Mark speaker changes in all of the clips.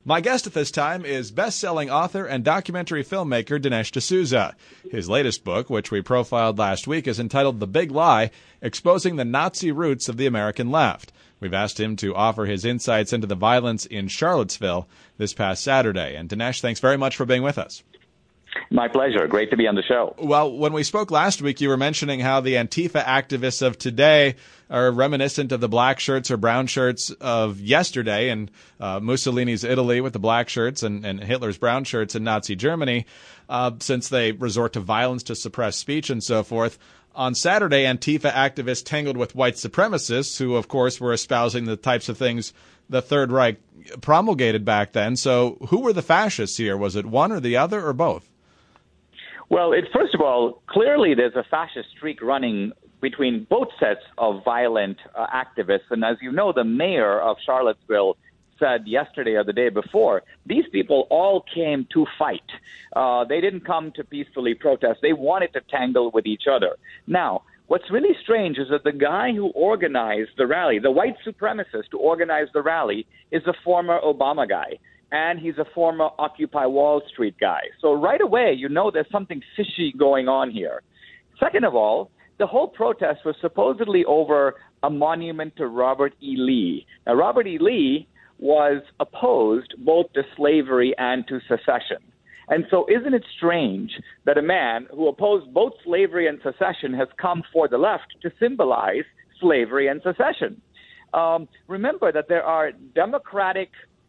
Speaker 1: My guest at this time is best-selling author and documentary filmmaker Dinesh D'Souza. His latest book, which we profiled last week, is entitled The Big Lie, Exposing the Nazi Roots of the American Left. We've asked him to offer his insights into the violence in Charlottesville this past Saturday. And Dinesh, thanks very much for being with us.
Speaker 2: My pleasure. Great to be on the show.
Speaker 1: Well, when we spoke last week, you were mentioning how the Antifa activists of today are reminiscent of the black shirts or brown shirts of yesterday in Mussolini's Italy with the black shirts and Hitler's brown shirts in Nazi Germany, since they resort to violence to suppress speech and so forth. On Saturday, Antifa activists tangled with white supremacists who, of course, were espousing the types of things the Third Reich promulgated back then. So who were the fascists here? Was it one or the other or both?
Speaker 2: Well, first of all, clearly there's a fascist streak running between both sets of violent activists. And as you know, the mayor of Charlottesville said yesterday or the day before, these people all came to fight. They didn't come to peacefully protest. They wanted to tangle with each other. Now, what's really strange is that the guy who organized the rally, the white supremacist who organized the rally, is a former Obama guy. And he's a former Occupy Wall Street guy. So right away, you know there's something fishy going on here. Second of all, the whole protest was supposedly over a monument to Robert E. Lee. Now, Robert E. Lee was opposed both to slavery and to secession. And so isn't it strange that a man who opposed both slavery and secession has come for the left to symbolize slavery and secession? Remember that there are Democratic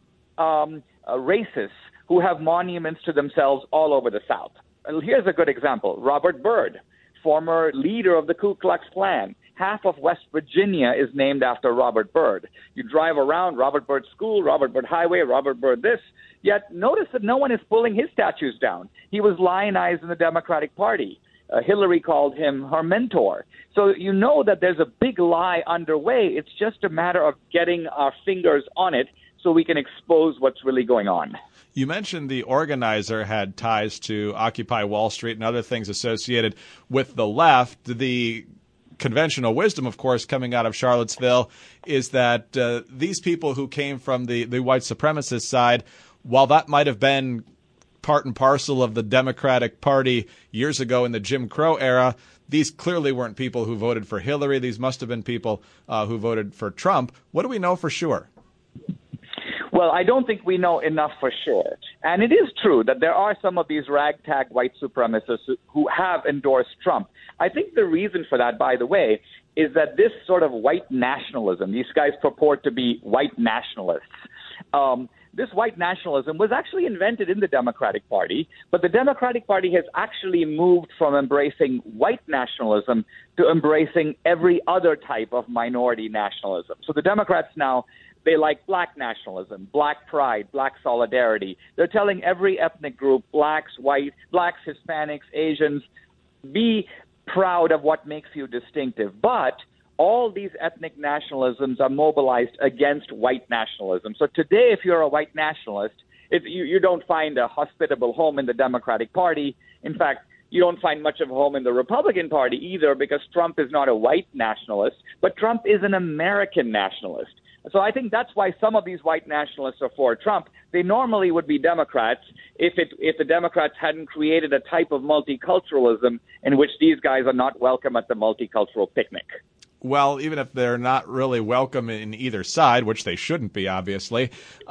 Speaker 2: racists who have monuments to themselves all over the South. And here's a good example. Robert Byrd, former leader of the Ku Klux Klan. Half of West Virginia is named after Robert Byrd. You drive around Robert Byrd School, Robert Byrd Highway, Robert Byrd this. Yet notice that no one is pulling his statues down. He was lionized in the Democratic Party. Hillary called him her mentor. So you know that there's a big lie underway. It's just a matter of getting our fingers on it so we can expose what's really going on.
Speaker 1: You mentioned the organizer had ties to Occupy Wall Street and other things associated with the left. The conventional wisdom, of course, coming out of Charlottesville is that these people who came from the white supremacist side, while that might have been part and parcel of the Democratic Party years ago in the Jim Crow era, these clearly weren't people who voted for Hillary. These must have been people who voted for Trump. What do we know for sure?
Speaker 2: Well, I don't think we know enough for sure. And it is true that there are some of these ragtag white supremacists who have endorsed Trump. I think the reason for that, by the way, is that this sort of white nationalism, these guys purport to be white nationalists. This white nationalism was actually invented in the Democratic Party, but the Democratic Party has actually moved from embracing white nationalism to embracing every other type of minority nationalism. So the Democrats now, they like black nationalism, black pride, black solidarity. They're telling every ethnic group, blacks, blacks, Hispanics, Asians, be proud of what makes you distinctive. But all these ethnic nationalisms are mobilized against white nationalism. So today, if you're a white nationalist, you don't find a hospitable home in the Democratic Party. In fact, you don't find much of a home in the Republican Party either, because Trump is not a white nationalist, but Trump is an American nationalist. So I think that's why some of these white nationalists are for Trump. They normally would be Democrats if the Democrats hadn't created a type of multiculturalism in which these guys are not welcome at the multicultural picnic.
Speaker 1: Well, even if they're not really welcome in either side, which they shouldn't be, obviously,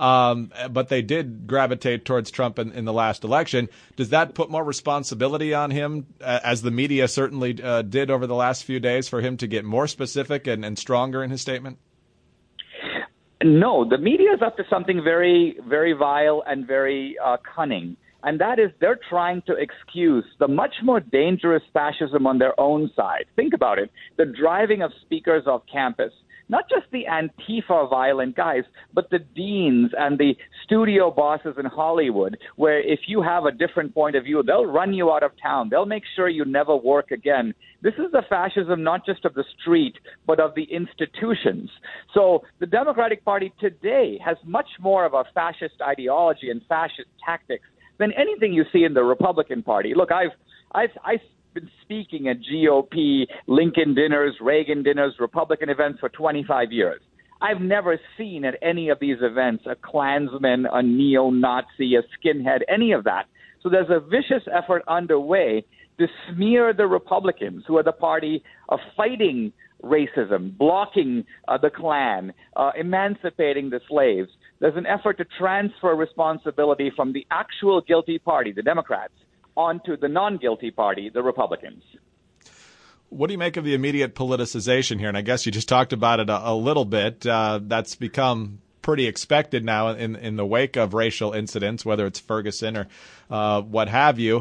Speaker 1: but they did gravitate towards Trump in the last election. Does that put more responsibility on him, as the media certainly did over the last few days, for him to get more specific and stronger in his statement?
Speaker 2: No, the media is up to something very, very vile and very cunning. And that is they're trying to excuse the much more dangerous fascism on their own side. Think about it. The driving of speakers off campus, not just the Antifa violent guys, but the deans and the studio bosses in Hollywood, where if you have a different point of view, they'll run you out of town. They'll make sure you never work again. This is the fascism not just of the street, but of the institutions. So the Democratic Party today has much more of a fascist ideology and fascist tactics than anything you see in the Republican Party. Look, I've been speaking at GOP, Lincoln dinners, Reagan dinners, Republican events for 25 years. I've never seen at any of these events a Klansman, a neo-Nazi, a skinhead, any of that. So there's a vicious effort underway to smear the Republicans, who are the party of fighting racism, blocking the Klan, emancipating the slaves. There's an effort to transfer responsibility from the actual guilty party, the Democrats, onto the non-guilty party, the Republicans.
Speaker 1: What do you make of the immediate politicization here? And I guess you just talked about it a little bit. That's become pretty expected now in the wake of racial incidents, whether it's Ferguson or what have you.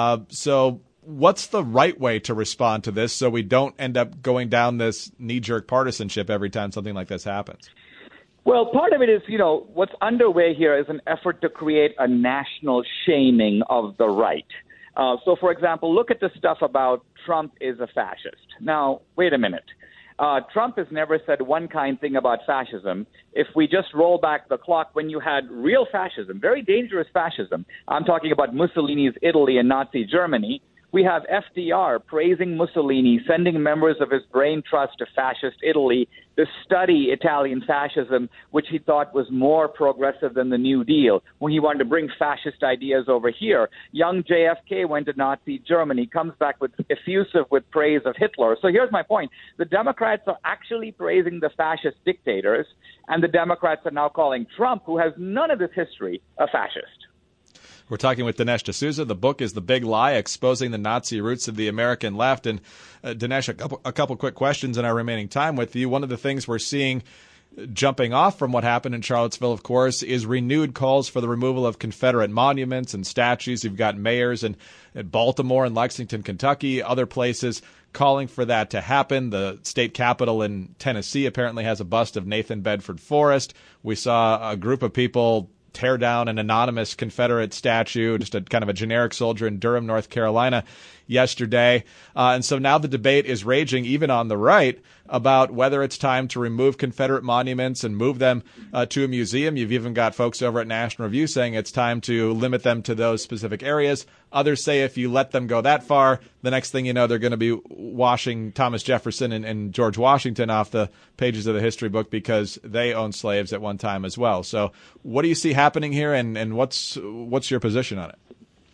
Speaker 1: So what's the right way to respond to this so we don't end up going down this knee-jerk partisanship every time something like this happens?
Speaker 2: Well, part of it is, what's underway here is an effort to create a national shaming of the right. So, for example, look at the stuff about Trump is a fascist. Now, wait a minute. Trump has never said one kind thing about fascism. If we just roll back the clock when you had real fascism, very dangerous fascism, I'm talking about Mussolini's Italy and Nazi Germany, we have FDR praising Mussolini, sending members of his brain trust to fascist Italy to study Italian fascism, which he thought was more progressive than the New Deal, when he wanted to bring fascist ideas over here. Young JFK went to Nazi Germany, comes back with effusive with praise of Hitler. So here's my point. The Democrats are actually praising the fascist dictators, and the Democrats are now calling Trump, who has none of this history, a fascist.
Speaker 1: We're talking with Dinesh D'Souza. The book is The Big Lie, Exposing the Nazi Roots of the American Left. And Dinesh, a couple quick questions in our remaining time with you. One of the things we're seeing jumping off from what happened in Charlottesville, of course, is renewed calls for the removal of Confederate monuments and statues. You've got mayors in Baltimore and Lexington, Kentucky, other places calling for that to happen. The state capitol in Tennessee apparently has a bust of Nathan Bedford Forrest. We saw a group of people tear down an anonymous Confederate statue, just a kind of a generic soldier in Durham, North Carolina yesterday. And so now the debate is raging, even on the right, about whether it's time to remove Confederate monuments and move them to a museum. You've even got folks over at National Review saying it's time to limit them to those specific areas. Others say if you let them go that far, the next thing you know, they're going to be washing Thomas Jefferson and George Washington off the pages of the history book because they owned slaves at one time as well. So what do you see happening here, and what's your position on it?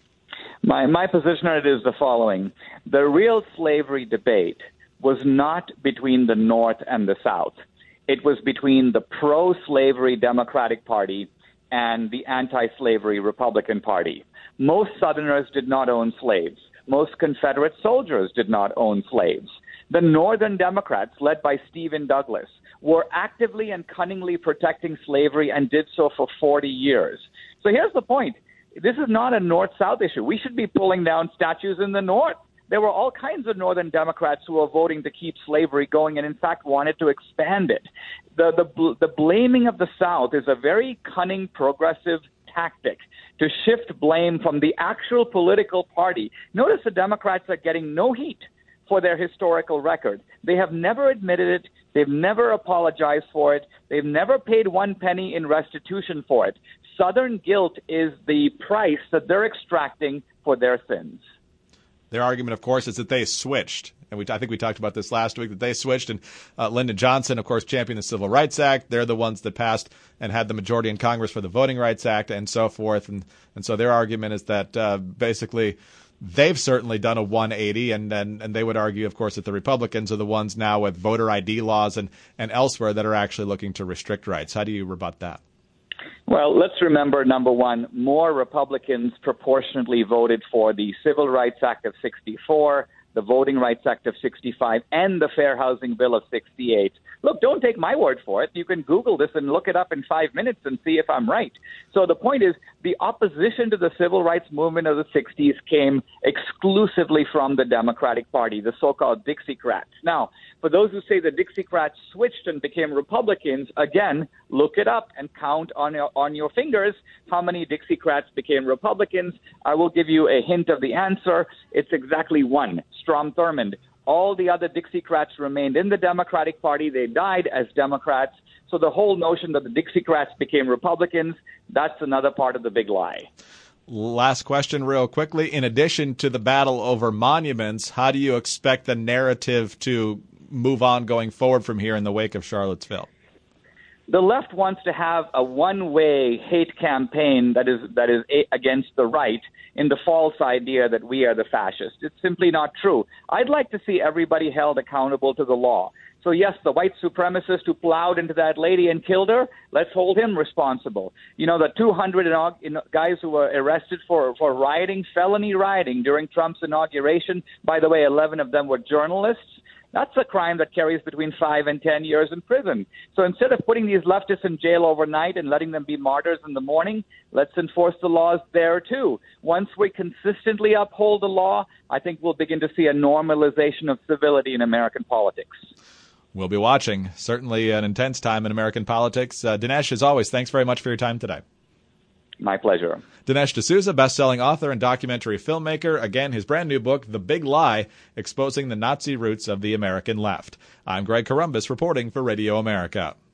Speaker 2: My position on it is the following. The real slavery debate was not between the North and the South. It was between the pro-slavery Democratic Party and the anti-slavery Republican Party. Most Southerners did not own slaves. Most Confederate soldiers did not own slaves. The Northern Democrats, led by Stephen Douglas, were actively and cunningly protecting slavery and did so for 40 years. So here's the point. This is not a North-South issue. We should be pulling down statues in the North. There were all kinds of Northern Democrats who were voting to keep slavery going and, in fact, wanted to expand it. The blaming of the South is a very cunning, progressive tactic to shift blame from the actual political party. Notice the Democrats are getting no heat for their historical record. They have never admitted it. They've never apologized for it. They've never paid one penny in restitution for it. Southern guilt is the price that they're extracting for their sins.
Speaker 1: Their argument, of course, is that they switched. And I think we talked about this last week, that they switched. And Lyndon Johnson, of course, championed the Civil Rights Act. They're the ones that passed and had the majority in Congress for the Voting Rights Act and so forth. And so their argument is that basically they've certainly done a 180. And they would argue, of course, that the Republicans are the ones now with voter ID laws and elsewhere that are actually looking to restrict rights. How do you rebut that?
Speaker 2: Well, let's remember, number one, more Republicans proportionately voted for the Civil Rights Act of 64, the Voting Rights Act of 65, and the Fair Housing Bill of 68. Look, don't take my word for it. You can Google this and look it up in 5 minutes and see if I'm right. So the point is, the opposition to the civil rights movement of the 60s came exclusively from the Democratic Party, the so-called Dixiecrats. Now, for those who say the Dixiecrats switched and became Republicans, again, look it up and count on your fingers how many Dixiecrats became Republicans. I will give you a hint of the answer. It's exactly one, Strom Thurmond. All the other Dixiecrats remained in the Democratic Party. They died as Democrats. So the whole notion that the Dixiecrats became Republicans, that's another part of the big lie.
Speaker 1: Last question real quickly. In addition to the battle over monuments, how do you expect the narrative to move on going forward from here in the wake of Charlottesville?
Speaker 2: The left wants to have a one-way hate campaign that is against the right in the false idea that we are the fascists. It's simply not true. I'd like to see everybody held accountable to the law. So, yes, the white supremacist who plowed into that lady and killed her, let's hold him responsible. You know, the 200 guys who were arrested for rioting, felony rioting during Trump's inauguration, by the way, 11 of them were journalists. That's a crime that carries between 5 and 10 years in prison. So instead of putting these leftists in jail overnight and letting them be martyrs in the morning, let's enforce the laws there too. Once we consistently uphold the law, I think we'll begin to see a normalization of civility in American politics.
Speaker 1: We'll be watching. Certainly an intense time in American politics. Dinesh, as always, thanks very much for your time today.
Speaker 2: My pleasure.
Speaker 1: Dinesh D'Souza, best-selling author and documentary filmmaker. Again, his brand new book, The Big Lie, Exposing the Nazi Roots of the American Left. I'm Greg Corombos reporting for Radio America.